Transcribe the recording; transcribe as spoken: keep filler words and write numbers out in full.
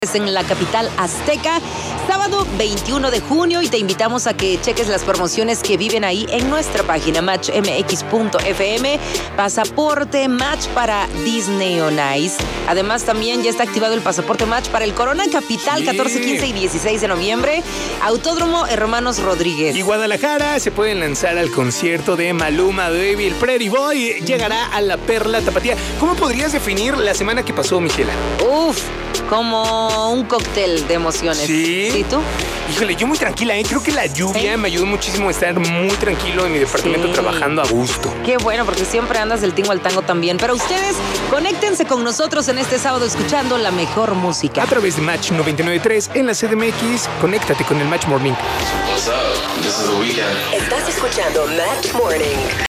En la capital azteca, sábado veintiuno de junio, y te invitamos a que cheques las promociones que viven ahí en nuestra página match m x punto f m. Pasaporte Match para Disney on Ice. Además, también ya está activado el pasaporte Match para el Corona Capital, sí. catorce, quince y dieciséis de noviembre. Autódromo Hermanos Rodríguez. Y Guadalajara se pueden lanzar al concierto de Maluma Baby. El Pretty Boy llegará a la Perla Tapatía. ¿Cómo podrías definir la semana que pasó, Michela? Uf, como un cóctel de emociones. ¿Sí? ¿Sí, tú? Híjole, yo muy tranquila, ¿eh? Creo que la lluvia ¿Sí? me ayudó muchísimo a estar muy tranquilo en mi departamento, sí. trabajando a gusto. Qué bueno, porque siempre andas del tingo al tango también. Pero ustedes, conéctense con nosotros en este sábado escuchando la mejor música. A través de Match noventa y nueve punto tres en la C D M X, conéctate con el Match Morning. What's up? This is The Weeknd. Estás escuchando Match Morning.